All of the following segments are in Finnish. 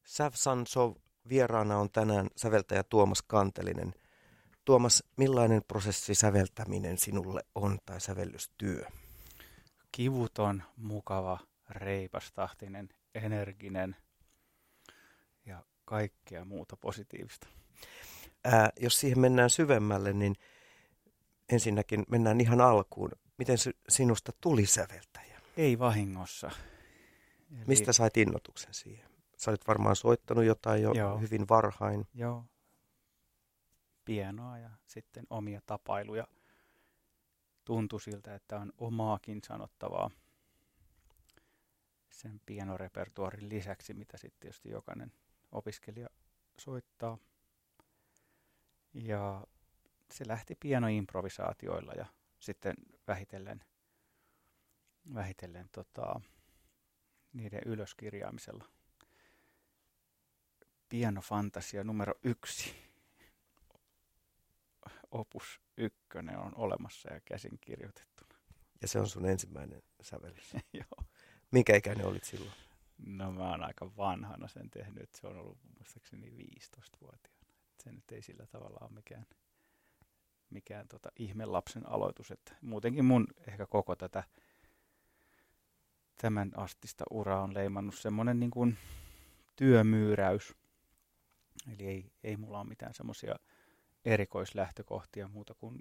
Sav Sansov vieraana on tänään säveltäjä Tuomas Kantelinen. Tuomas, millainen prosessi säveltäminen sinulle on tai sävellystyö? Kivuton, mukava, reipastahtinen, energinen ja kaikkea muuta positiivista. Jos siihen mennään syvemmälle, niin ensinnäkin mennään ihan alkuun. Miten sinusta tuli säveltäjä? Ei vahingossa. Eli... Mistä sait innotuksen siihen? Sä olit varmaan soittanut jotain jo hyvin varhain. Joo. Pienoa ja sitten omia tapailuja. Tuntui siltä, että on omaakin sanottavaa sen pianorepertuaarin lisäksi, mitä sitten tietysti jokainen opiskelija soittaa. Ja se lähti pianoimprovisaatioilla ja sitten vähitellen niiden ylöskirjaamisella. Pianofantasia numero 1. Opus 1 on olemassa ja käsin kirjoitettuna. Ja se on sun ensimmäinen sävellys. Joo. Minkä ikäinen olit silloin? No mä oon aika vanhana sen tehnyt. Se on ollut muistaakseni 15-vuotiaana. Se nyt ei sillä tavalla ole mikään ihmelapsen aloitus. Että muutenkin mun ehkä koko tämän astista uraa on leimannut semmoinen niin kuin työmyyräys. Eli ei mulla ole mitään semmoisia erikoislähtökohtia muuta kuin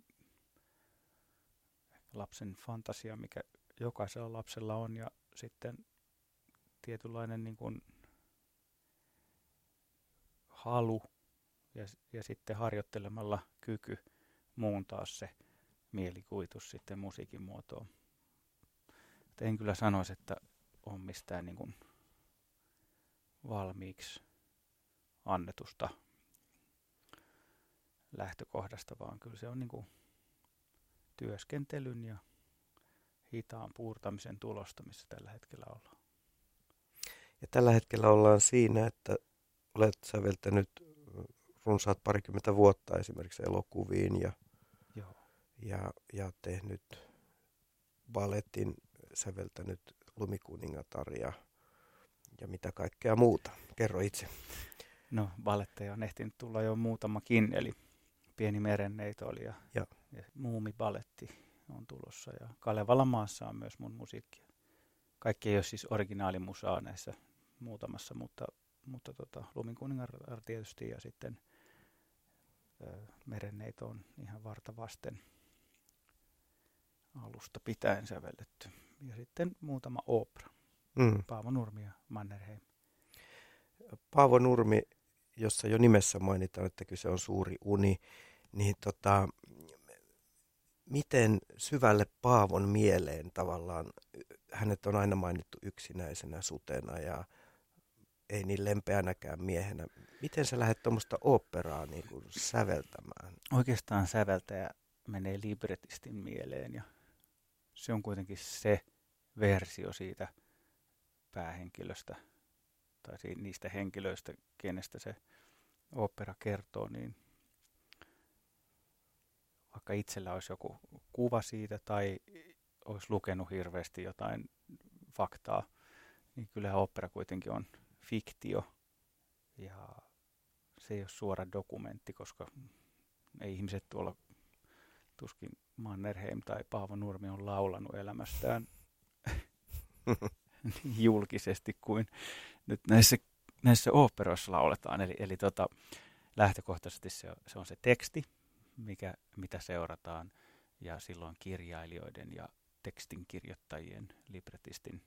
lapsen fantasia, mikä jokaisella lapsella on, ja sitten tietynlainen niin kuin halu ja sitten harjoittelemalla kyky muuntaa se mielikuvitus sitten musiikin muotoon. En kyllä sanoisi, että on mistään niin kuin valmiiksi annetusta lähtökohdasta, vaan kyllä se on niin kuin työskentelyn ja hitaan puurtamisen tulosta, missä tällä hetkellä ollaan. Ja tällä hetkellä ollaan siinä, että olet säveltänyt runsaat 20 vuotta esimerkiksi elokuviin ja tehnyt balletin, säveltänyt Lumikuningatar ja mitä kaikkea muuta. Kerro itse. No, balletteja on ehtinyt tulla jo muutamakin, eli Pieni merenneito oli ja Muumi-balletti on tulossa. Ja Kalevalan maassa on myös mun musiikkia. Kaikki ei ole siis originaalimusaa näissä muutamassa, mutta Lumikuningatar tietysti ja sitten merenneito on ihan varta vasten alusta pitäen sävelletty. Ja sitten muutama opera. Paavo Nurmi ja Mannerheim. Paavo Nurmi, jossa jo nimessä mainitaan, että kyse on suuri uni, niin miten syvälle Paavon mieleen tavallaan, hänet on aina mainittu yksinäisenä sutena ja ei niin lempeänäkään miehenä. Miten sä lähdet tuommoista oopperaa niin kuin säveltämään? Oikeastaan säveltäjä menee libretistin mieleen ja se on kuitenkin se versio siitä päähenkilöstä tai niistä henkilöistä, kenestä se opera kertoo, niin vaikka itsellä olisi joku kuva siitä tai olisi lukenut hirveästi jotain faktaa, niin kyllähän opera kuitenkin on fiktio ja se ei ole suora dokumentti, koska ei ihmiset tuolla tuskin Mannerheim tai Paavo Nurmi on laulanut elämästään julkisesti kuin nyt näissä oopperoissa lauletaan. Eli lähtökohtaisesti se on se teksti, mitä seurataan, ja silloin kirjailijoiden ja tekstin kirjoittajien, libretistin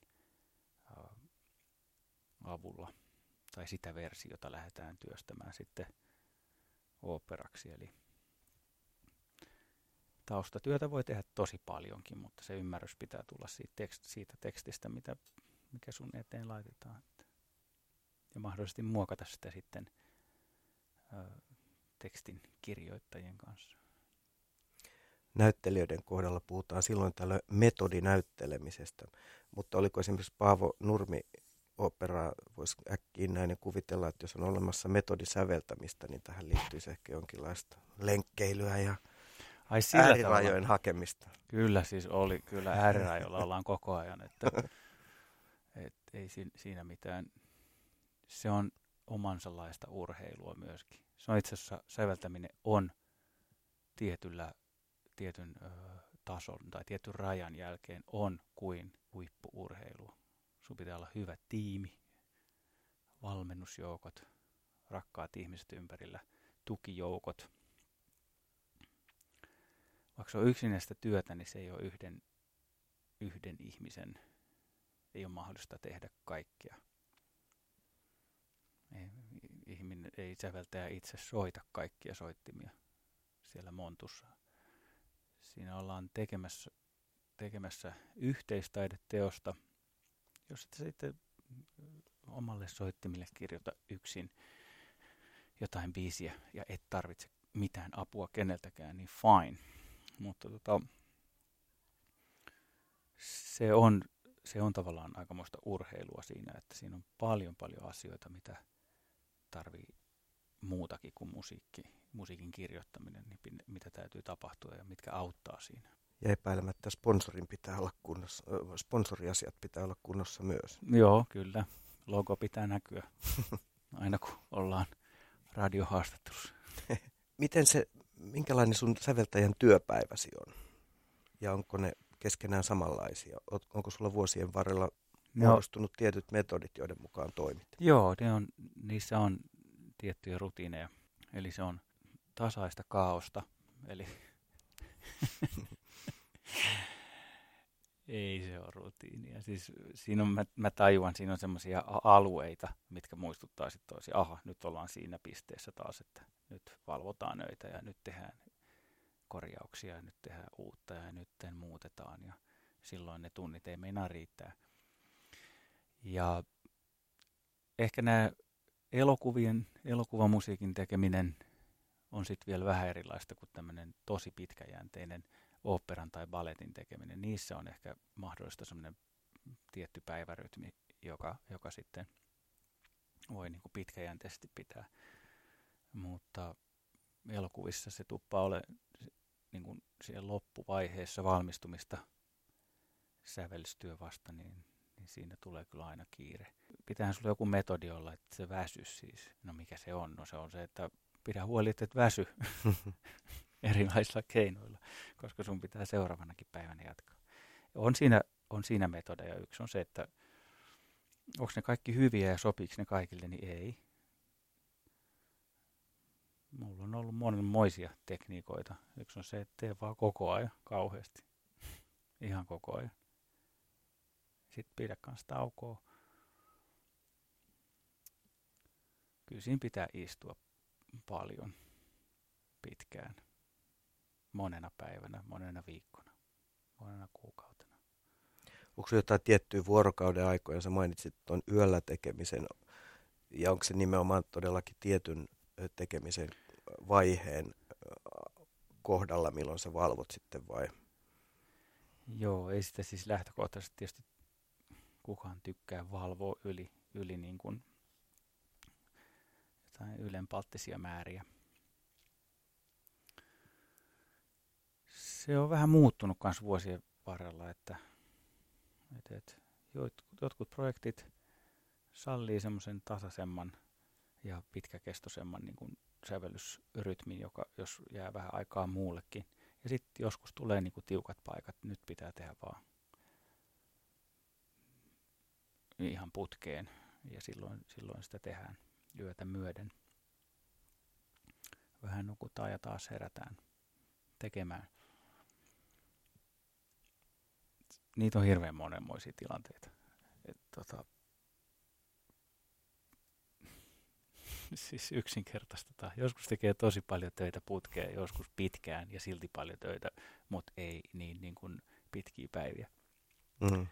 avulla, tai sitä versiota lähdetään työstämään sitten oopperaksi. Eli taustatyötä voi tehdä tosi paljonkin, mutta se ymmärrys pitää tulla siitä tekstistä, mikä sun eteen laitetaan. Ja mahdollisesti muokata sitä sitten tekstin kirjoittajien kanssa. Näyttelijöiden kohdalla puhutaan silloin tällöin metodinäyttelemisestä, mutta oliko esimerkiksi Paavo Nurmi oopperaa, voisi äkkiä näin kuvitella, että jos on olemassa metodisäveltämistä, niin tähän liittyisi ehkä jonkinlaista lenkkeilyä ja äärirajojen hakemista. Kyllä siis oli, kyllä äärirajoilla ollaan koko ajan, että ei siinä mitään. Se on omanlaista urheilua myöskin. Se on itse asiassa, säveltäminen on tietyn tason tai tietyn rajan jälkeen on kuin huippu-urheilua. Sun pitää olla hyvä tiimi, valmennusjoukot, rakkaat ihmiset ympärillä, tukijoukot. Vaikka se on yksinäistä työtä, niin se ei ole yhden ihmisen, ei ole mahdollista tehdä kaikkea. Ei säveltäjä itse soita kaikkia soittimia siellä montussa. Siinä ollaan tekemässä yhteistaideteosta, jos et sitten omalle soittimille kirjoita yksin jotain biisiä ja et tarvitse mitään apua keneltäkään, niin fine. Mutta se on tavallaan aikamoista urheilua siinä, että siinä on paljon asioita, mitä tarvii muutakin kuin musiikin kirjoittaminen, niin mitä täytyy tapahtua ja mitkä auttaa siinä. Ja epäilemättä sponsorin pitää olla kunnossa, sponsoriasiat pitää olla kunnossa myös. Joo, kyllä. Logo pitää näkyä aina kun ollaan radiohaastattelussa. Minkälainen sun säveltäjän työpäiväsi on? Ja onko ne keskenään samanlaisia? Onko sulla vuosien varrella muodostunut tietyt metodit, joiden mukaan toimit? Joo, niissä on tiettyjä rutiineja. Eli se on tasaista kaaosta. Eli ei se ole rutiinia. Siis siinä on, mä tajuan, siinä on semmoisia alueita, mitkä muistuttaa sitten toisiaan. Aha, nyt ollaan siinä pisteessä taas, että nyt valvotaan öitä ja nyt tehdään korjauksia ja nyt tehdään uutta ja nyt muutetaan. Ja silloin ne tunnit ei meinaa riittää. Ja ehkä nämä elokuvamusiikin tekeminen on sitten vielä vähän erilaista kuin tämmöinen tosi pitkäjänteinen oopperan tai balletin tekeminen. Niissä on ehkä mahdollista semmoinen tietty päivärytmi, joka sitten voi niin kuin pitkäjänteisesti pitää. Mutta elokuvissa se tuppaa ole niin kuin siellä loppuvaiheessa valmistumista sävellystyö vasta, niin siinä tulee kyllä aina kiire. Pitäähän sulla joku metodi olla, että se väsys siis. No mikä se on? No se on se, että pidä huoli, että et väsy erilaisilla keinoilla, koska sun pitää seuraavanakin päivänä jatkaa. On siinä metodeja. Yksi on se, että onko ne kaikki hyviä ja sopiiko ne kaikille, niin ei. Mulla on ollut monenmoisia tekniikoita. Yksi on se, että tee vaan koko ajan kauheasti. Ihan koko ajan. Sitten pidä kanssa taukoa. Kyllä siinä pitää istua paljon, pitkään, monena päivänä, monena viikkona, monena kuukautena. Onko jotain tiettyä vuorokauden aikoja? Sä mainitsit tuon yöllä tekemisen, ja onko se nimenomaan todellakin tietyn tekemisen vaiheen kohdalla, milloin sä valvot sitten vai? Joo, ei sitä siis lähtökohtaisesti tietysti kukaan tykkää valvoa yli niin kuin jotain ylenpalttisia määriä. Se on vähän muuttunut myös vuosien varrella, että jotkut projektit sallii semmoisen tasaisemman ja pitkäkestoisemman niin kuin sävellysrytmin, jos jää vähän aikaa muullekin. Ja sitten joskus tulee niin kuin tiukat paikat, nyt pitää tehdä vaan ihan putkeen ja silloin sitä tehdään yötä myöden. Vähän nukutaan ja taas herätään tekemään. Niitä on hirveän monenmoisia tilanteita. Siis yksinkertaistetaan. Joskus tekee tosi paljon töitä putkeen, joskus pitkään ja silti paljon töitä, mutta ei niin kuin pitkiä päiviä. Mm.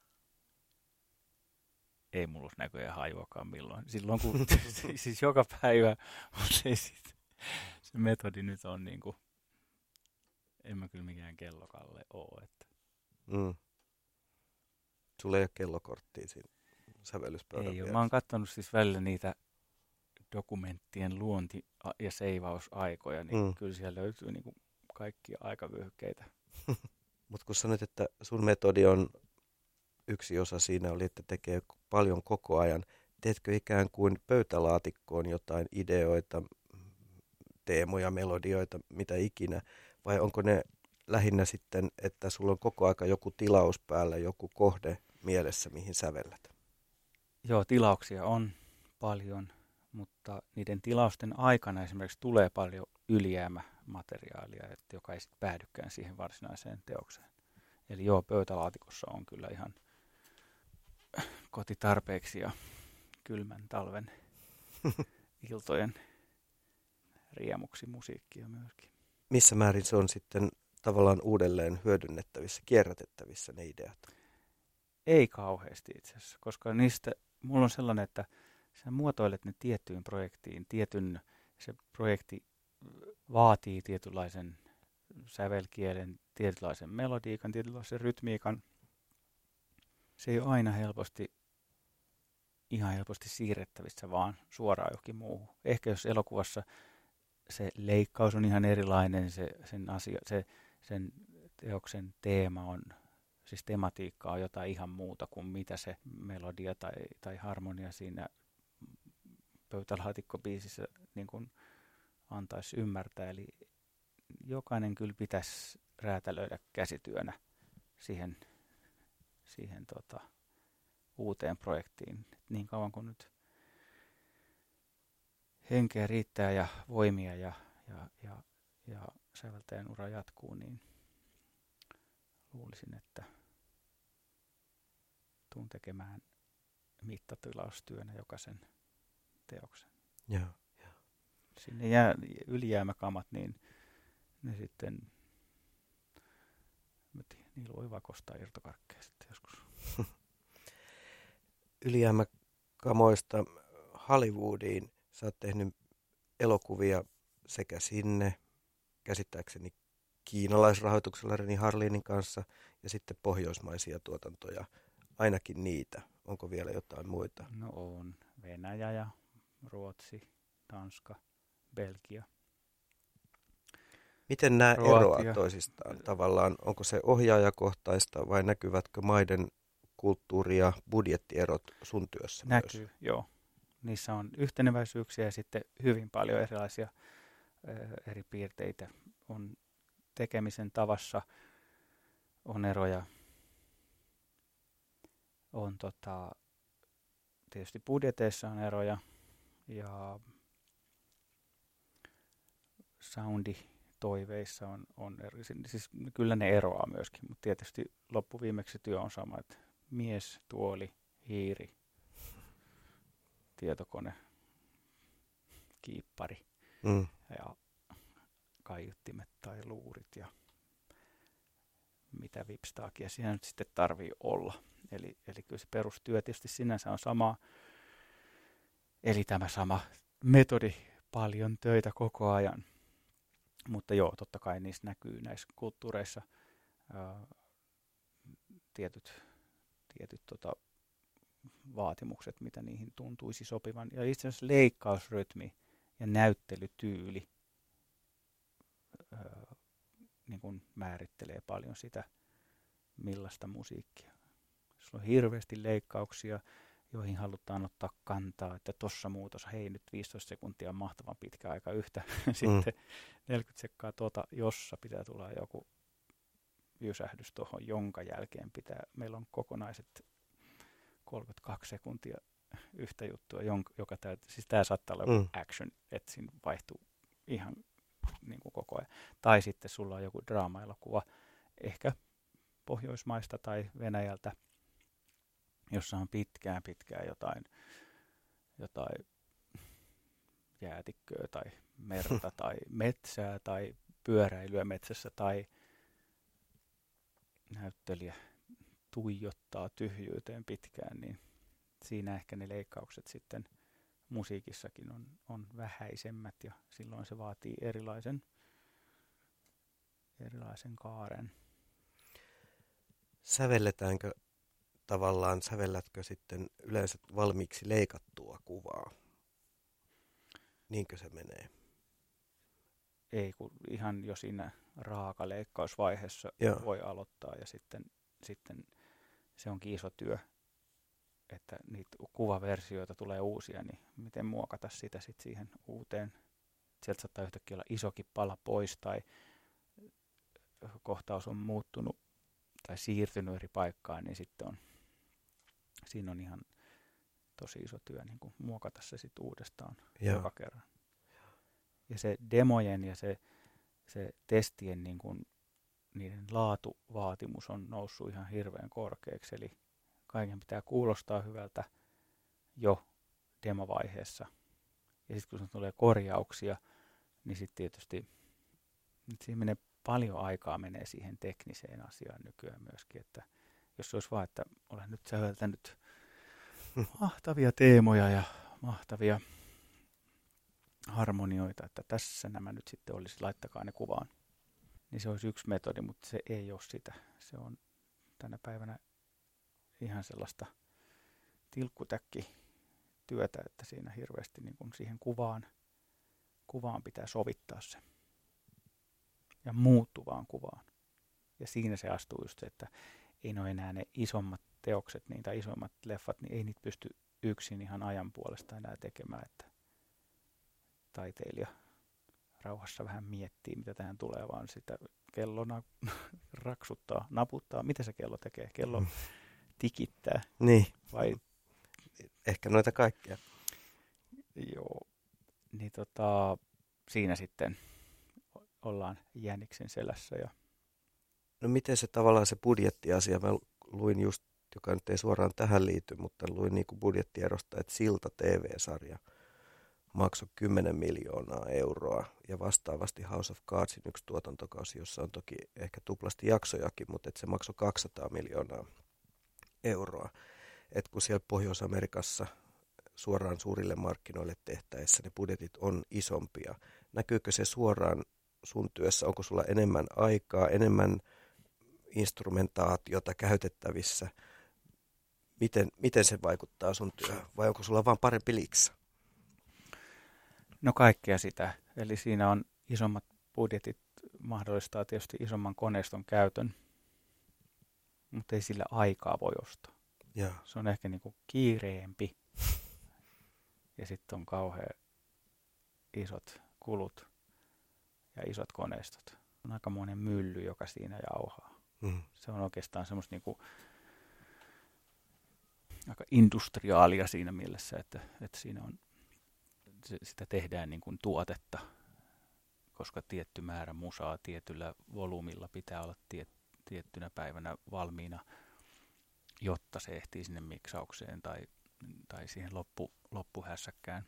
Ei mulla olisi näköjään hajuakaan milloin. Silloin kun siis joka päivä, mutta ei sit, se metodi nyt on niin kuin, en mä kyllä mikään kellokalle ole. Että. Mm. Sulla ei ole kellokorttia siinä sävellyspöydän Ei ole. Mä oon katsonut siis välillä niitä dokumenttien luonti- ja seivausaikoja, niin kyllä siellä löytyy niin kuin kaikkia aikavyöhykkeitä. Mutta kun sanoit, että sun metodi on yksi osa siinä oli, että tekee paljon koko ajan, teetkö ikään kuin pöytälaatikkoon jotain ideoita, teemoja, melodioita, mitä ikinä, vai onko ne lähinnä sitten, että sulla on koko aika joku tilaus päällä, joku kohde mielessä, mihin sävellät? Joo, tilauksia on paljon, mutta niiden tilausten aikana esimerkiksi tulee paljon ylijäämämateriaalia, joka ei sitten päädykään siihen varsinaiseen teokseen. Eli joo, pöytälaatikossa on kyllä ihan kotitarpeeksi ja kylmän talven iltojen riemuksi musiikkia myöskin. Missä määrin se on sitten tavallaan uudelleen hyödynnettävissä, kierrätettävissä ne ideat? Ei kauheasti itse asiassa, koska niistä mulla on sellainen, että sä muotoilet ne tiettyyn projektiin. Se projekti vaatii tietynlaisen sävelkielen, tietynlaisen melodiikan, tietynlaisen rytmiikan. Se ei ole aina ihan helposti siirrettävissä vaan suoraan johonkin muuhun. Ehkä jos elokuvassa se leikkaus on ihan erilainen, sen teoksen teema on, siis tematiikka on jotain ihan muuta kuin mitä se melodia tai harmonia siinä pöytälaatikkobiisissä niin kuin antaisi ymmärtää. Eli jokainen kyllä pitäisi räätälöidä käsityönä siihen uuteen projektiin. Niin kauan kuin nyt henkeä riittää ja voimia ja säveltäjän ura jatkuu, niin luulisin, että tuun tekemään mittatilaustyönä jokaisen teoksen. Joo. Sinne ylijäämäkamat, niin ne sitten, niillä voi vaikka ostaa irtokarkkeja sitten joskus. Ylijäämäkamoista Hollywoodiin sä oot tehnyt elokuvia sekä sinne, käsittääkseni kiinalaisrahoituksella Renny Harlinin kanssa, ja sitten pohjoismaisia tuotantoja, ainakin niitä. Onko vielä jotain muita? No on. Venäjä ja Ruotsi, Tanska, Belgia. Miten nämä eroavat toisistaan tavallaan? Onko se ohjaajakohtaista vai näkyvätkö maiden kulttuuri- ja budjettierot sun työssä Näkyy, myös? joo. Niissä on yhteneväisyyksiä ja sitten hyvin paljon erilaisia eri piirteitä. On tekemisen tavassa, on eroja. On tietysti budjeteissa on eroja ja sounditoiveissa on eri. Siis kyllä ne eroaa myöskin, mutta tietysti loppuviimeksi työ on sama, että mies, tuoli, hiiri, tietokone, kiippari ja kaiuttimet tai luurit ja mitä vipstaakia siinä nyt sitten tarvii olla. Eli kyllä se perustyö tietysti sinänsä on sama, eli tämä sama metodi, paljon töitä koko ajan. Mutta joo, totta kai niissä näkyy näissä kulttuureissa tietyt vaatimukset, mitä niihin tuntuisi sopivan. Ja itse asiassa leikkausrytmi ja näyttelytyyli niin kuin määrittelee paljon sitä, millaista musiikkia. Jos on hirveästi leikkauksia, joihin halutaan ottaa kantaa, että tuossa muutos, hei nyt 15 sekuntia on mahtavan pitkä aika yhtä, sitten 40 sekkaa jossa pitää tulla joku jysähdys tuohon, jonka jälkeen meillä on kokonaiset 32 sekuntia yhtä juttua, joka siis tämä saattaa olla joku action, että siinä vaihtuu ihan niin kuin koko ajan. Tai sitten sulla on joku draama-elokuva, ehkä Pohjoismaista tai Venäjältä, jossa on pitkään jotain jäätikköä tai merta tai metsää tai pyöräilyä metsässä tai näyttelijä tuijottaa tyhjyyteen pitkään, niin siinä ehkä ne leikkaukset sitten musiikissakin on vähäisemmät ja silloin se vaatii erilaisen kaaren. Sävellätkö sitten yleensä valmiiksi leikattua kuvaa? Niinkö se menee? Ei, kun ihan jo siinä raakaleikkausvaiheessa voi aloittaa ja sitten se onkin iso työ, että niitä kuvaversioita tulee uusia, niin miten muokata sitä sitten siihen uuteen. Sieltä saattaa yhtäkkiä olla isokin pala pois tai kohtaus on muuttunut tai siirtynyt eri paikkaan, niin sitten siinä on ihan tosi iso työ niin kuin muokata se sitten uudestaan joka kerran. Ja se demojen ja se testien niin kuin, niiden laatuvaatimus on noussut ihan hirveän korkeaksi, eli kaiken pitää kuulostaa hyvältä jo demovaiheessa. Ja sitten kun tulee korjauksia, niin sitten tietysti siinä menee paljon aikaa menee siihen tekniseen asiaan nykyään myöskin, että jos olisi vaan, että olen nyt säveltänyt mahtavia teemoja ja mahtavia harmonioita, että tässä nämä nyt sitten olisi, laittakaa ne kuvaan. Niin se olisi yksi metodi, mutta se ei ole sitä. Se on tänä päivänä ihan sellaista tilkkutäkkityötä, että siinä hirveästi niin kuin siihen kuvaan pitää sovittaa se. Ja muuttuvaan kuvaan. Ja siinä se astuu just se, että ei ole enää ne isommat teokset, tai isommat leffat, niin ei niitä pysty yksin ihan ajan puolesta enää tekemään, että taiteilija rauhassa vähän miettii, mitä tähän tulee, vaan sitä kello raksuttaa, naputtaa. Mitä se kello tekee? Kello tikittää. Niin. Vai? Ehkä noita kaikkia. Joo. Niin siinä sitten ollaan jäniksen selässä. No miten se tavallaan se budjettiasia, mä luin just, joka nyt ei suoraan tähän liity, mutta luin niin kuin budjettiedosta, että Silta TV-sarja maksoi 10 miljoonaa euroa ja vastaavasti House of Cardsin yksi tuotantokausi, jossa on toki ehkä tuplasti jaksojakin, mutta että se maksoi 200 miljoonaa euroa. Et kun siellä Pohjois-Amerikassa suoraan suurille markkinoille tehtäessä ne budjetit on isompia, näkyykö se suoraan sun työssä? Onko sulla enemmän aikaa, enemmän instrumentaatiota käytettävissä? Miten se vaikuttaa sun työhön? Vai onko sulla vaan parempi liksa? No kaikkea sitä. Eli siinä on isommat budjetit, mahdollistaa tietysti isomman koneiston käytön, mutta ei sillä aikaa voi ostaa. Ja. Se on ehkä niin kuin kiireempi ja sitten on kauhean isot kulut ja isot koneistot. On aikamoinen mylly, joka siinä jauhaa. Se on oikeastaan semmoista niin kuin aika industriaalia siinä mielessä, että siinä on sitä tehdään niin kuin tuotetta, koska tietty määrä musaa tietyllä volyymilla pitää olla tiettynä päivänä valmiina, jotta se ehtii sinne miksaukseen tai siihen loppuhässäkkään.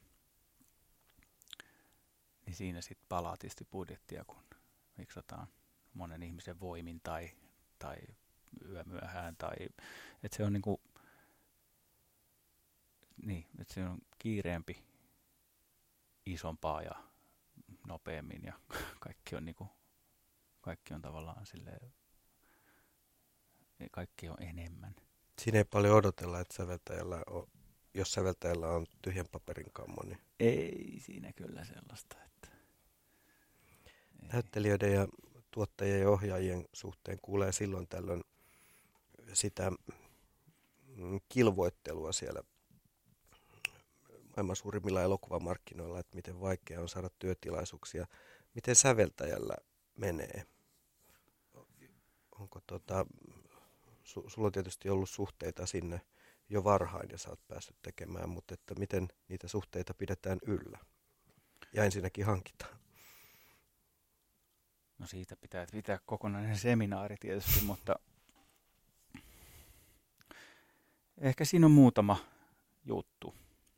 Niin siinä sitten palaa tietysti budjettia, kun miksataan monen ihmisen voimin tai yömyöhään. Että se on että se on kiireempi, isompaa ja nopeammin ja kaikki on tavallaan silleen, kaikki on enemmän. Siinä ei paljon odotella, että jos säveltäjällä on tyhjän paperin kammo, niin ei siinä kyllä sellaista. Että näyttelijöiden ja tuottajien ja ohjaajien suhteen kuulee silloin tällöin sitä kilvoittelua siellä maailman suurimmilla elokuvamarkkinoilla, että miten vaikea on saada työtilaisuuksia. Miten säveltäjällä menee? Onko sulla on tietysti ollut suhteita sinne jo varhain ja sä oot päässyt tekemään, mutta että miten niitä suhteita pidetään yllä ja ensinnäkin hankitaan? No siitä pitää pitää kokonainen seminaari tietysti, mutta ehkä siinä on muutama juttu.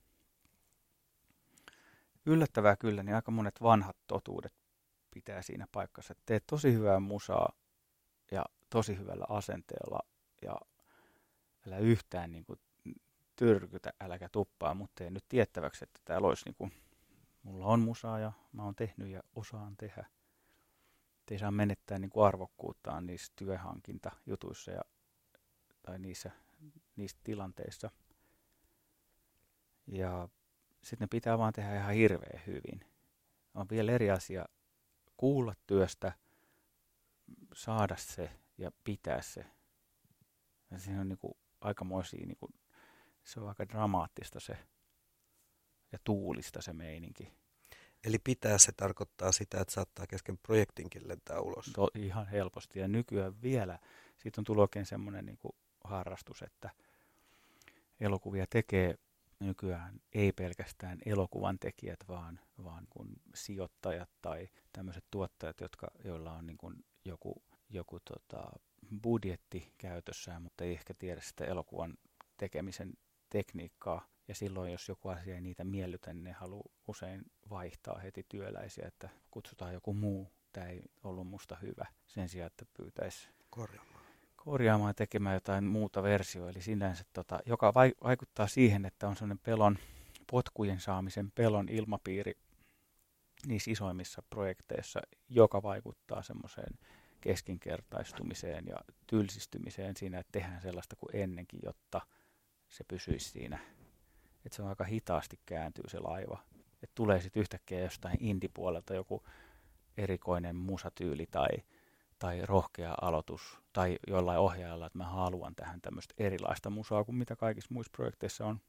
Yllättävää kyllä, niin aika monet vanhat totuudet pitää siinä paikassa. Että teet tosi hyvää musaa ja tosi hyvällä asenteella ja älä yhtään niin kuin tyrkytä, äläkä tuppaa, mutta tee nyt tiettäväksi, että täällä olisi niin kuin, mulla on musaa ja mä oon tehnyt ja osaan tehdä. Ei saa menettää niin kuin arvokkuuttaan niissä työhankintajutuissa tai niissä tilanteissa. Ja sitten ne pitää vaan tehdä ihan hirveän hyvin. On vielä eri asia kuulla työstä, saada se ja pitää se. Ja siinä on niin kuin aikamoisia niin kuin se on aika dramaattista se ja tuulista se meininki. Eli pitää se tarkoittaa sitä, että saattaa kesken projektinkin lentää ulos. Ihan helposti. Ja nykyään vielä, siitä on tullut oikein semmoinen niin kuin harrastus, että elokuvia tekee nykyään ei pelkästään elokuvan tekijät, vaan kun sijoittajat tai tämmöiset tuottajat, joilla on niin kuin joku budjetti käytössään, mutta ei ehkä tiedä sitä elokuvan tekemisen tekniikkaa. Ja silloin, jos joku asia ei niitä miellytä, niin ne haluaa usein vaihtaa heti työläisiä, että kutsutaan joku muu. Tämä ei ollut musta hyvä sen sijaan, että pyytäisi korjaamaan ja tekemään jotain muuta versiota. Eli sinänsä, joka vaikuttaa siihen, että on sellainen potkujen saamisen pelon ilmapiiri niissä isoimmissa projekteissa, joka vaikuttaa semmoiseen keskinkertaistumiseen ja tylsistymiseen siinä, että tehdään sellaista kuin ennenkin, jotta se pysyisi siinä. Että se on aika hitaasti kääntyy se laiva. Että tulee sitten yhtäkkiä jostain indie-puolelta joku erikoinen musatyyli tai rohkea aloitus tai jollain ohjaajalla, että mä haluan tähän tämmöistä erilaista musaa kuin mitä kaikissa muissa projekteissa on.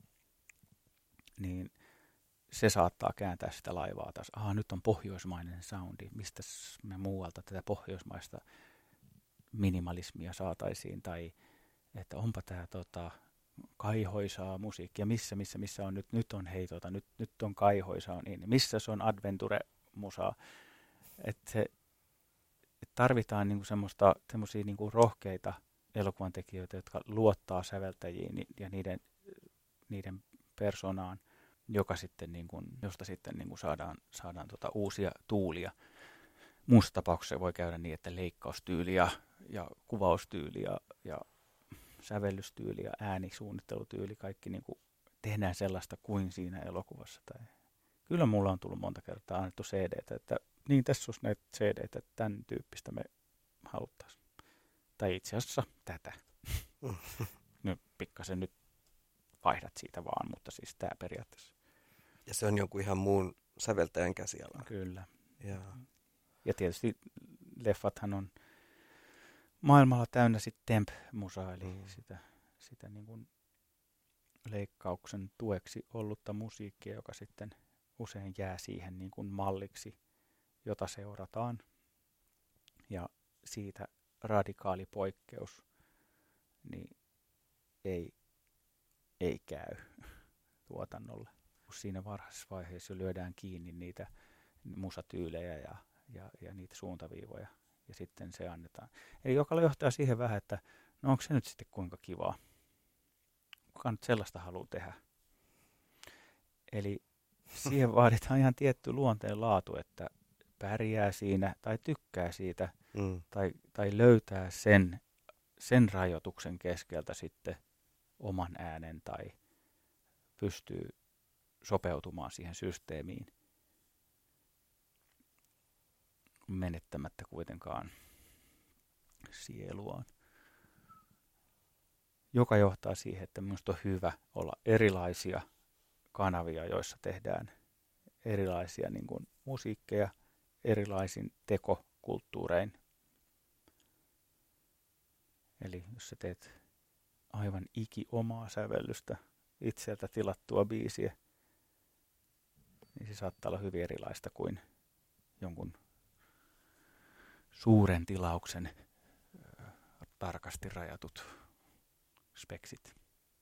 Niin se saattaa kääntää sitä laivaa taas. Nyt on pohjoismainen soundi. Mistä me muualta tätä pohjoismaista minimalismia saataisiin? Tai että onpa tämä kaihoisaa musiikkia. Missä on nyt on nyt on kaihoisaa. Niin missä se on adventure-musaa? Että tarvitaan niinku semmoisia niinku rohkeita elokuvan tekijöitä, jotka luottaa säveltäjiin ja niiden persoonaan, josta sitten saadaan uusia tuulia. Muussa tapauksessa voi käydä niin, että leikkaustyyli ja kuvaustyyli ja sävellystyyli ja äänisuunnittelutyyli, kaikki niinku tehdään sellaista kuin siinä elokuvassa. Kyllä mulla on tullut monta kertaa annettu CD:tä, että niin tässä olisi näitä CD:tä, että tämän tyyppistä me haluttaisiin. Tai itse asiassa tätä. Nyt pikkasen nyt vaihdat siitä vaan, mutta siis tämä periaatteessa. Ja se on jonkun ihan muun säveltäjän käsiala. Kyllä. Ja tietysti leffathan on maailmalla täynnä sitten temp-musaa, eli sitä niin kuin leikkauksen tueksi ollutta musiikkia, joka sitten usein jää siihen niin kuin malliksi, jota seurataan. Ja siitä radikaali poikkeus niin ei käy tuotannolle. Siinä varhaisessa vaiheessa jo lyödään kiinni niitä musatyylejä ja niitä suuntaviivoja ja sitten se annetaan. Eli joka johtaa siihen vähän, että no onko se nyt sitten kuinka kivaa? Kuka nyt sellaista haluaa tehdä? Eli siihen vaaditaan ihan tietty luonteen laatu, että pärjää siinä tai tykkää siitä tai löytää sen rajoituksen keskeltä sitten oman äänen tai pystyy sopeutumaan siihen systeemiin menettämättä kuitenkaan sieluaan. Joka johtaa siihen, että minusta on hyvä olla erilaisia kanavia, joissa tehdään erilaisia niin kuin musiikkeja erilaisin tekokulttuurein. Eli jos sä teet aivan omaa sävellystä, itseltä tilattua biisiä, niin se saattaa olla hyvin erilaista kuin jonkun suuren tilauksen tarkasti rajatut speksit.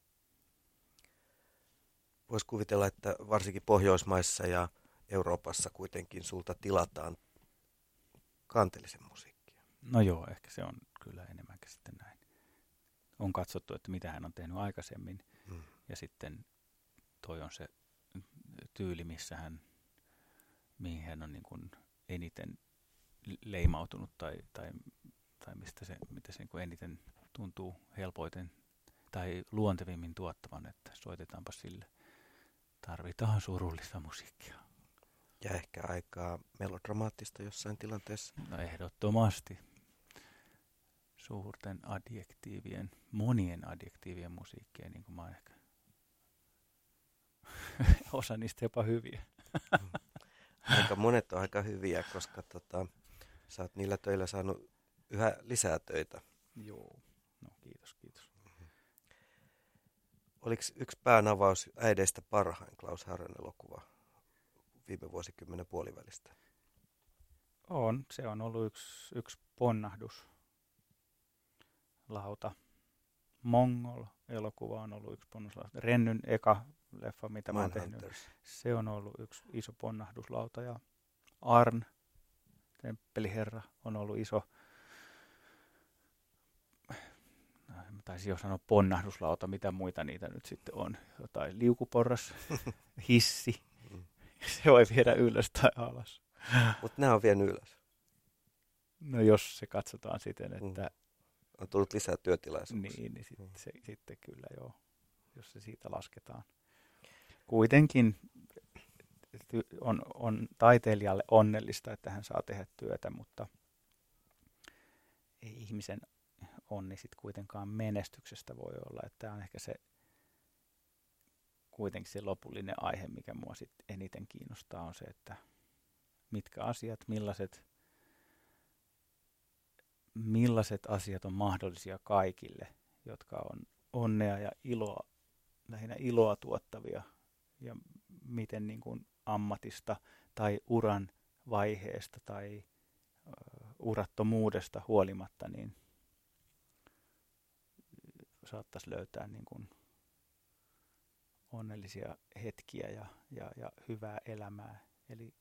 Voisi kuvitella, että varsinkin Pohjoismaissa ja Euroopassa kuitenkin sulta tilataan kanteellisen musiikkia. No joo, ehkä se on kyllä enemmänkin sitten näin. On katsottu, että mitä hän on tehnyt aikaisemmin ja sitten toi on se tyyli, mihin hän on niin kuin eniten leimautunut tai mitä se niin kuin eniten tuntuu helpoiten tai luontevimmin tuottavan, että soitetaanpa sille. Tarvitaan surullista musiikkia. Ja ehkä aikaa melodramaattista jossain tilanteessa. No ehdottomasti. Monien adjektiivien musiikkia, niin kuin mä oon ehkä osa niistä jopa hyviä. Aika monet on aika hyviä, koska sä oot niillä töillä saanut yhä lisää töitä. Joo, no kiitos. Oliko yksi päänavaus äideistä parhain Klaus Härön elokuva viime vuosikymmenen puolivälistä? Se on ollut yksi ponnahduslauta. Mongol-elokuva on ollut yksi ponnahduslauta. Rennyn eka leffa, mitä mä oon tehnyt, se on ollut yksi iso ponnahduslauta. Ja Arn, temppeliherra, on ollut iso, taisin jo sanoa ponnahduslauta, mitä muita niitä nyt sitten on. Jotain liukuporras, hissi, se voi viedä ylös tai alas. Mutta nämä on vienyt ylös. No jos se katsotaan siten, että... On tullut lisää työtilaisuuksia. Niin sitten kyllä joo, jos se siitä lasketaan. Kuitenkin on taiteilijalle onnellista, että hän saa tehdä työtä, mutta ei ihmisen onni sitten kuitenkaan menestyksestä voi olla. Että tämä on ehkä se kuitenkin se lopullinen aihe, mikä mua sitten eniten kiinnostaa, on se, että mitkä asiat, millaiset asiat on mahdollisia kaikille, jotka on onnea ja iloa, lähinnä iloa tuottavia, ja miten niin kuin ammatista tai uran vaiheesta tai urattomuudesta huolimatta, niin saattaisi löytää niin kuin onnellisia hetkiä ja hyvää elämää. Eli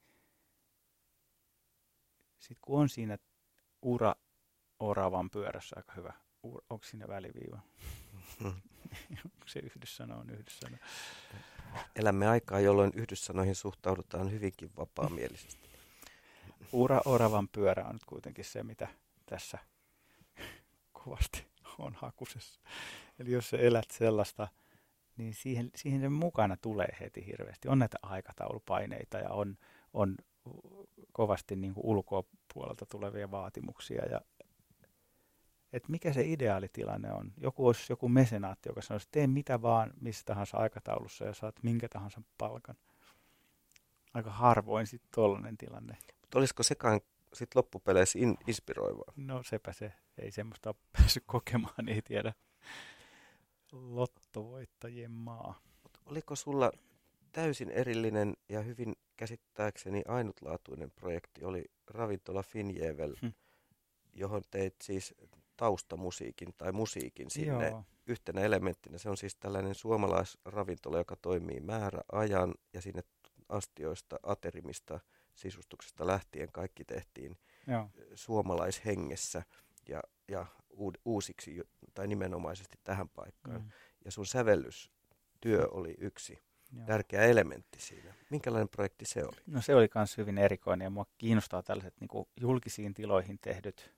sitten kun on siinä oravan pyörässä aika hyvä, onko siinä väliviiva? Onko se yhdyssana on yhdyssana? Elämme aikaa, jolloin yhdyssanoihin suhtaudutaan hyvinkin vapaamielisesti. Oravan pyörä on nyt kuitenkin se, mitä tässä kovasti on hakusessa. Eli jos sä elät sellaista, niin siihen sen mukana tulee heti hirveästi. On näitä aikataulupaineita ja on kovasti niin kuin ulkopuolelta tulevia vaatimuksia. Ja, että mikä se ideaalitilanne on? Joku mesenaatti, joka sanoisi, että tee mitä vaan missä tahansa aikataulussa ja saat minkä tahansa palkan. Aika harvoin sitten tollainen tilanne. Mutta olisiko sekaan sitten loppupeleissä inspiroivaa? No sepä se. Ei semmoista ole päässyt kokemaan, ei tiedä. Lottovoittajien maa. Oliko sulla täysin erillinen ja hyvin käsittääkseni ainutlaatuinen projekti, oli Ravintola Finjevel, johon teit siis taustamusiikin tai musiikin sinne. Joo. Yhtenä elementtinä. Se on siis tällainen suomalaisravintola, joka toimii määräajan ja sinne astioista, aterimista, sisustuksesta lähtien kaikki tehtiin suomalaishengessä ja uusiksi tai nimenomaisesti tähän paikkaan. Ja sun sävellystyö oli yksi tärkeä elementti siinä. Minkälainen projekti se oli? No se oli myös hyvin erikoinen ja mua kiinnostaa tällaiset niin kuin julkisiin tiloihin tehdyt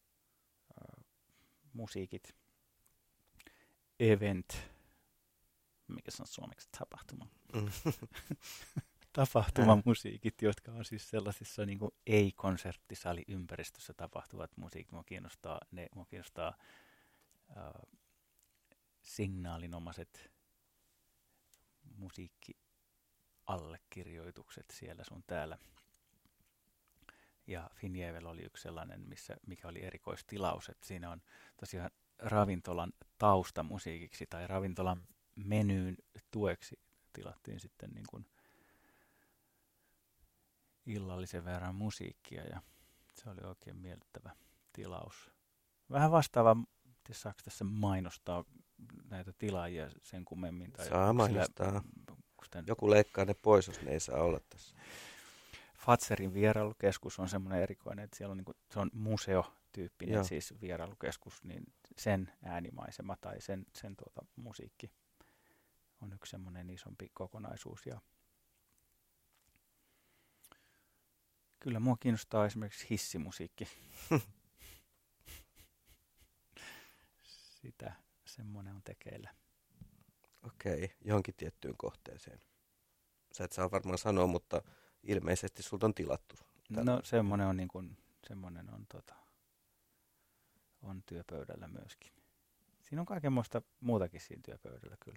musiikit, event, mikä se on suomeksi, tapahtuma. Tapahtumamusiikit, jotka on siis sellaisissa niin kuin ei-konserttisaliympäristössä tapahtuvat musiikit. Mua kiinnostaa signaalinomaiset musiikkiallekirjoitukset siellä sun täällä. Ja Finjevel oli yksi sellainen, mikä oli erikoistilaus, että siinä on tosiaan ravintolan taustamusiikiksi tai ravintolan menyyn tueksi tilattiin sitten niin kuin illallisen verran musiikkia ja se oli oikein miellyttävä tilaus. Vähän vastaava, saako tässä mainostaa näitä tilaajia sen kummemmin? Tai saa mainostaa. Joku leikkaa ne pois, jos ne ei saa olla tässä. Fatserin vierailukeskus on semmoinen erikoinen, että siellä on se on museotyyppinen siis vierailukeskus, niin sen äänimaisema tai sen musiikki on yksi semmoinen isompi kokonaisuus. Ja kyllä mua kiinnostaa esimerkiksi hissimusiikki. Sitä semmoinen on tekeillä. Okei, johonkin tiettyyn kohteeseen. Sä et saa varmaan sanoa, mutta ilmeisesti sulta on tilattu. No semmoinen on on työpöydällä myöskin. Siinä on kaikenmoista muutakin siinä työpöydällä kyllä.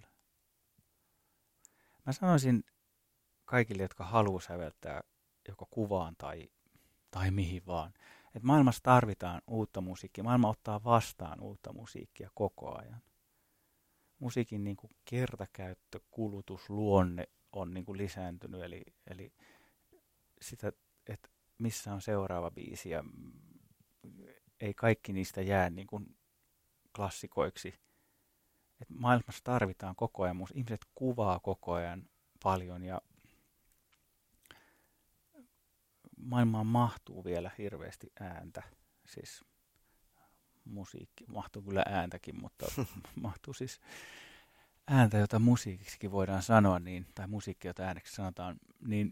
Mä sanoisin kaikille, jotka haluaa säveltää joko kuvaan tai mihin vaan, että maailmassa tarvitaan uutta musiikkia. Maailma ottaa vastaan uutta musiikkia koko ajan. musiikin niin kuin kertakäyttö, kulutusluonne on niin kuin lisääntynyt, eli sitä, että missä on seuraava biisi, ja ei kaikki niistä jää niin kuin klassikoiksi. Et maailmassa tarvitaan koko ajan, ihmiset kuvaa koko ajan paljon, ja maailmaan mahtuu vielä hirveästi ääntä, siis musiikki, mahtuu kyllä ääntäkin, mutta mahtuu siis ääntä, jota musiikiksikin voidaan sanoa, niin, tai musiikki, jota ääneksi sanotaan, niin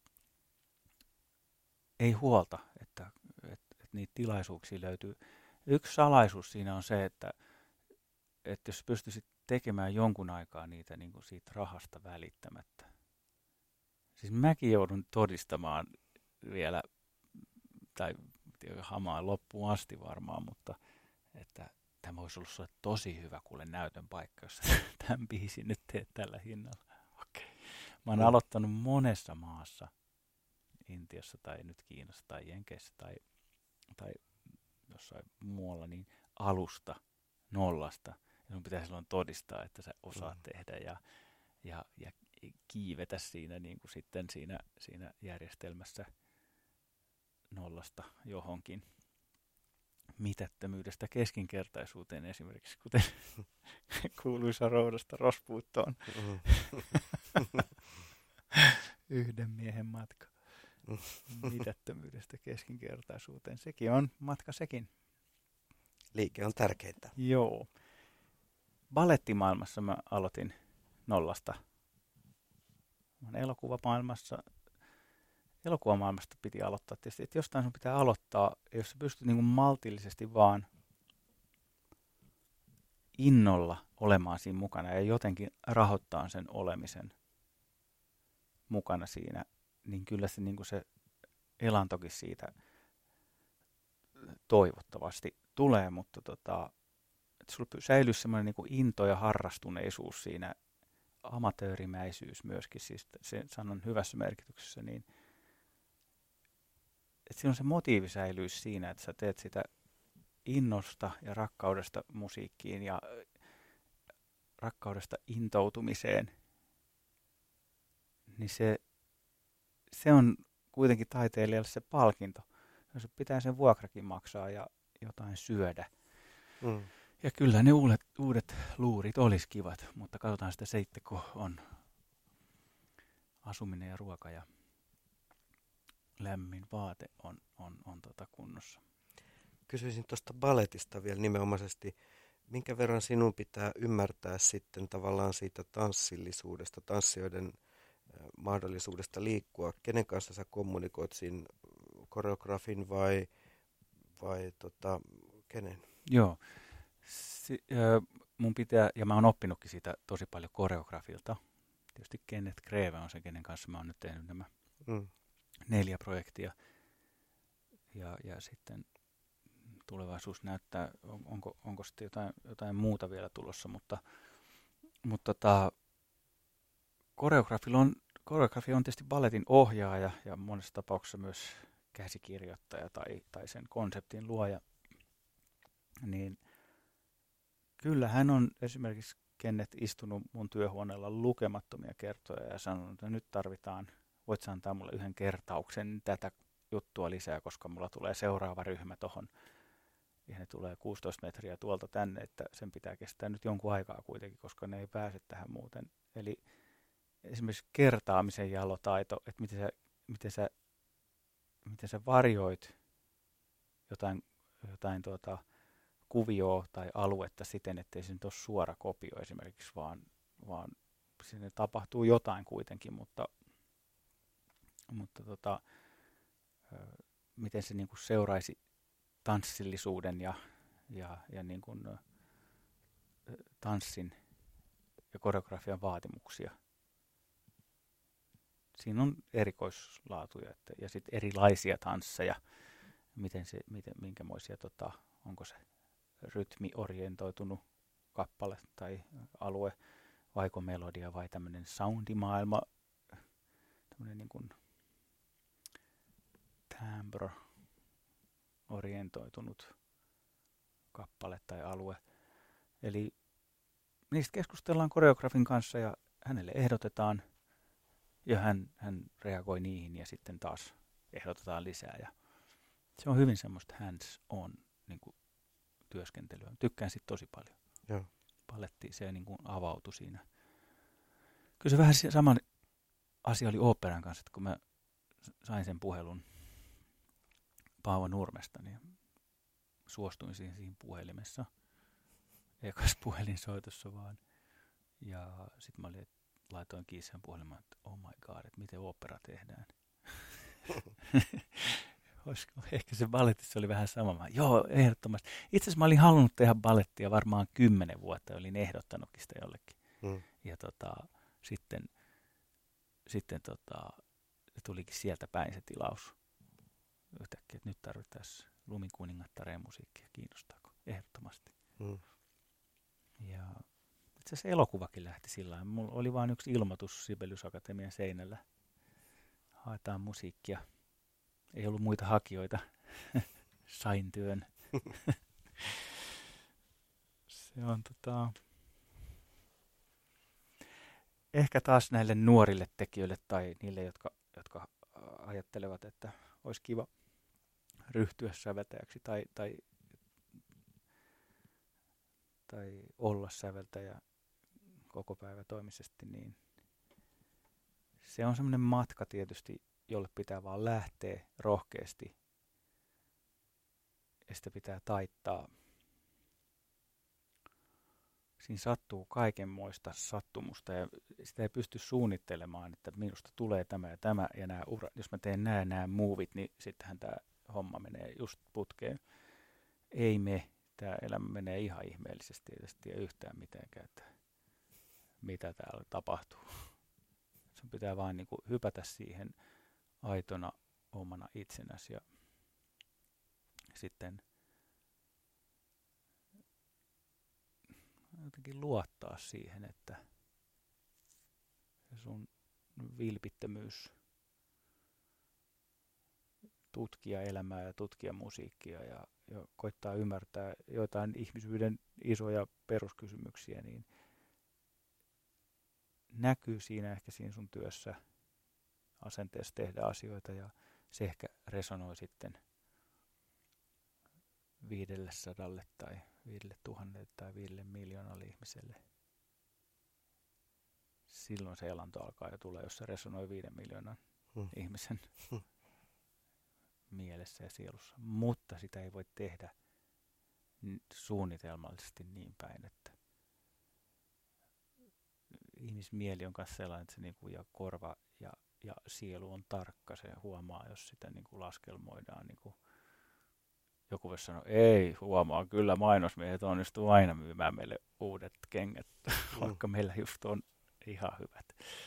ei huolta, että niitä tilaisuuksia löytyy. Yksi salaisuus siinä on se, että jos pystyisit tekemään jonkun aikaa niitä niin kuin siitä rahasta välittämättä. Siis mäkin joudun todistamaan vielä, tai hamaan loppuun asti varmaan, mutta että tämä voisi olla sulle tosi hyvä kuule näytön paikka, jos tämän biisin nyt teet tällä hinnalla. Okay. Mä oon aloittanut monessa maassa, Intiassa tai nyt Kiinassa tai Jenkeissä tai jossain muualla, niin alusta, nollasta. Ja sun pitää silloin todistaa, että sä osaat tehdä ja kiivetä siinä, niin kuin sitten siinä järjestelmässä nollasta johonkin. Mitättömyydestä keskinkertaisuuteen esimerkiksi, kuten kuuluisa roudasta rospuuttoon. Yhden miehen matka. Mitättömyydestä keskinkertaisuuteen. Sekin on matka sekin. Liike on tärkeintä. Joo. Balettimaailmassa mä aloitin nollasta. Elokuvamaailmasta piti aloittaa tietysti, että jostain sun pitää aloittaa, jos sä pystyt niin kuin maltillisesti vaan innolla olemaan siinä mukana ja jotenkin rahoittaa sen olemisen mukana siinä, niin kyllä se, niin kuin se elantokin siitä toivottavasti tulee, mutta että sulla säilyisi semmoinen niin kuin into ja harrastuneisuus siinä, amatöörimäisyys myöskin, siis sen sanon hyvässä merkityksessä, niin että silloin se motiivi säilyisi siinä, että sä teet sitä innosta ja rakkaudesta musiikkiin ja rakkaudesta intoutumiseen, niin se on kuitenkin taiteilijalle se palkinto. Se pitää sen vuokrakin maksaa ja jotain syödä. Ja kyllä ne uudet luurit olisi kivat, mutta katsotaan sitä sitten, kun on asuminen ja ruoka ja lämmin vaate on kunnossa. Kysyisin tuosta balletista vielä nimenomaisesti. Minkä verran sinun pitää ymmärtää sitten tavallaan siitä tanssillisuudesta, tanssijoiden mahdollisuudesta liikkua? Kenen kanssa sä kommunikoit siinä, koreografin vai kenen? Joo. Mun pitää, ja mä oon oppinutkin siitä tosi paljon koreografilta. Tietysti Kenneth Greve on se, kenen kanssa mä oon nyt tehnyt nämä 4 projektia. Ja sitten tulevaisuus näyttää, onko sitten jotain muuta vielä tulossa, mutta koreografi on tietysti balletin ohjaaja ja monessa tapauksessa myös käsikirjoittaja tai sen konseptin luoja. Niin kyllä hän on esimerkiksi Kenneth istunut mun työhuoneella lukemattomia kertoja ja sanonut, että nyt voit sä antaa mulle yhden kertauksen tätä juttua lisää, koska mulla tulee seuraava ryhmä tohon. Ja ne tulee 16 metriä tuolta tänne, että sen pitää kestää nyt jonkun aikaa kuitenkin, koska ne ei pääse tähän muuten. Eli esimerkiksi kertaamisen jalotaito, että miten sä varjoit jotain kuvioa tai aluetta siten, ettei se nyt ole suora kopio esimerkiksi, vaan sinne tapahtuu jotain kuitenkin, mutta miten se niin kuin seuraisi tanssillisuuden ja niin kuin tanssin ja koreografian vaatimuksia. Siinä on erikoislaatuja ja sitten erilaisia tansseja, minkämoisia, onko se rytmiorientoitunut kappale tai alue, vaiko melodia vai tämmöinen soundimaailma, tämmöinen niin kuin timbre orientoitunut kappale tai alue. Eli niistä keskustellaan koreografin kanssa ja hänelle ehdotetaan ja hän reagoi niihin ja sitten taas ehdotetaan lisää. Ja se on hyvin semmoista hands-on niin kuin työskentelyä. Tykkään siitä tosi paljon. Joo. Paletti, se niin kuin avautui siinä. Kyllä se vähän sama asia oli oopperan kanssa, että kun mä sain sen puhelun Paavo Nurmesta, niin suostuin siihen puhelimessa. Ekas puhelinsoitossa vaan. Ja sitten mä laitoin kiinni sen puhelimaan, että oh my god, että miten opera tehdään. Ehkä se ballettissa oli vähän sama. Joo, ehdottomasti. Itse asiassa mä olin halunnut tehdä ballettia varmaan 10 vuotta. Olin ehdottanutkin sitä jollekin. Ja sitten se tulikin sieltä päin se tilaus yhtäkkiä, että nyt tarvittaisiin Lumikuningattareen musiikkia. Kiinnostaako? Ehdottomasti. Ja itse asiassa elokuvakin lähti sillä lailla. Mulla oli vain yksi ilmoitus Sibelius Akatemian seinällä. Haetaan musiikkia. Ei ollut muita hakijoita. Sain työn. Se on ehkä taas näille nuorille tekijöille tai niille, jotka ajattelevat, että olisi kiva ryhtyä säveltäjäksi tai olla säveltäjä koko päivä toimisesti, niin se on semmoinen matka tietysti, jolle pitää vaan lähteä rohkeasti ja sitä pitää taittaa. Siinä sattuu kaikenmoista sattumusta ja sitä ei pysty suunnittelemaan, että minusta tulee tämä ja nämä jos mä teen nämä movit, niin sittenhän tämä homma menee just putkeen. Ei tämä elämä menee ihan ihmeellisesti, ei tästä tiedä yhtään mitenkään, että mitä täällä tapahtuu. Sun pitää vaan niin kuin hypätä siihen aitona omana itsenäsi ja sitten jotenkin luottaa siihen, että sun vilpittömyys tutkia elämää ja tutkia musiikkia ja koittaa ymmärtää jotain ihmisyyden isoja peruskysymyksiä, niin näkyy ehkä siinä sun työssä, asenteessa tehdä asioita ja se ehkä resonoi sitten 500 tai 5,000 tai 5 miljoonalle ihmiselle. Silloin se elanto alkaa jo tulla, jos se resonoi 5 miljoonan ihmisen mielessä ja sielussa. Mutta sitä ei voi tehdä suunnitelmallisesti niin päin, että ihmismieli on kanssa sellainen, että se niinku, ja korva ja sielu on tarkka. Se huomaa, jos sitä niinku laskelmoidaan. Niinku, joku voisi sanoa, ei huomaa, kyllä mainosmiehet onnistuu aina myymään meille uudet kengät, vaikka meillä just on ihan hyvät.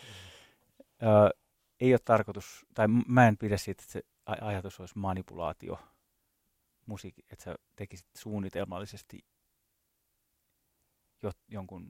Ei ole tarkoitus, tai mä en pidä siitä, että se ajatus olisi manipulaatio musiikki, että sä tekisit suunnitelmallisesti jonkun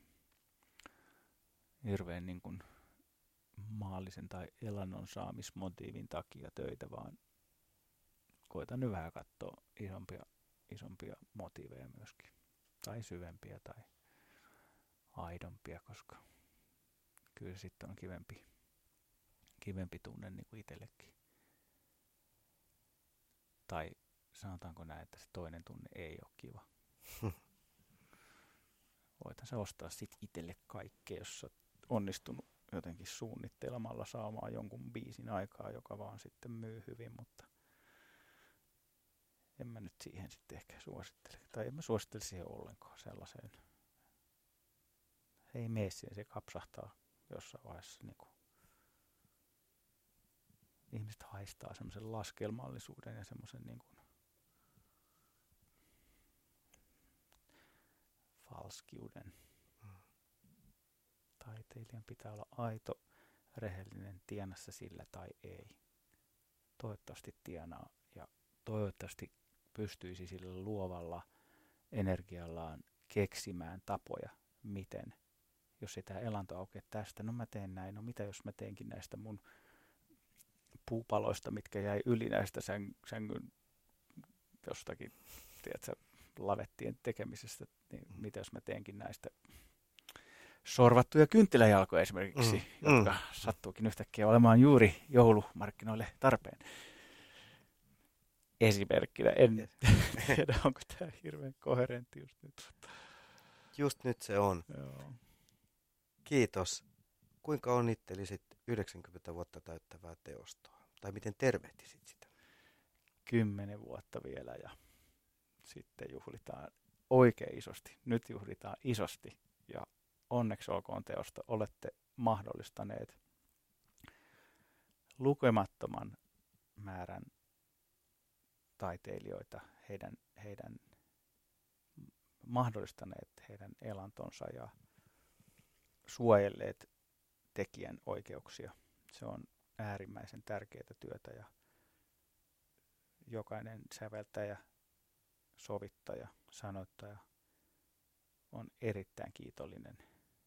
hirveän niin kuin maallisen tai elannon saamismotiivin takia töitä, vaan koitan nyt vähän katsoa isompia motiiveja myöskin, tai syvempiä tai aidompia, koska kyllä sitten on kivempi tunne niin kuin itsellekin. Tai sanotaanko näin, että se toinen tunne ei ole kiva. Voithan sä ostaa sit itselle kaikkea, jos sä oot onnistunut jotenkin suunnittelemalla saamaan jonkun biisin aikaa, joka vaan sitten myy hyvin, mutta en mä nyt siihen sitten ehkä suosittele. Tai en mä suosittele siihen ollenkaan sellaiseen. Se ei mene siihen, se kapsahtaa jossain vaiheessa. Niin kuin ihmiset haistaa semmoisen laskelmallisuuden ja semmoisen niin kuin falskiuden. Taiteilijan pitää olla aito, rehellinen, tienassa sillä tai ei. Toivottavasti tienaa ja toivottavasti pystyisi sillä luovalla energiallaan keksimään tapoja, miten. Jos ei tämä elanto aukea tästä, no mä teen näin, no mitä jos mä teenkin näistä mun puupaloista, mitkä jäi yli näistä sängyn jostakin, tiedätkö, lavettien tekemisestä, niin mitä jos mä teenkin näistä sorvattuja kynttiläjalkoja esimerkiksi, jotka sattuukin yhtäkkiä olemaan juuri joulumarkkinoille tarpeen. Esimerkkinä. En tiedä, onko tämä hirveän koherentti just nyt. Just nyt se on. Joo. Kiitos. Kuinka onnittelisit 90 vuotta täyttävää teostoa? Tai miten tervehtisit sitä? 10 vuotta vielä ja sitten juhlitaan oikein isosti. Nyt juhlitaan isosti ja onneksi olkoon teosto. Olette mahdollistaneet lukemattoman määrän taiteilijoita, heidän mahdollistaneet heidän elantonsa ja suojelleet tekijän oikeuksia. Se on äärimmäisen tärkeää työtä ja jokainen säveltäjä, sovittaja, sanoittaja on erittäin kiitollinen.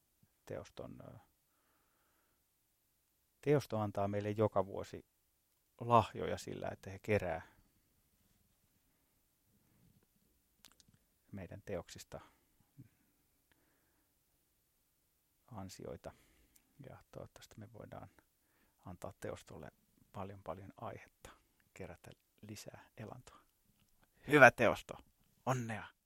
Teosto antaa meille joka vuosi lahjoja sillä, että he kerää meidän teoksista ansioita. Ja toivottavasti me voidaan antaa teostolle paljon aihetta kerätä lisää elantoa. Hyvä teosto! Onnea!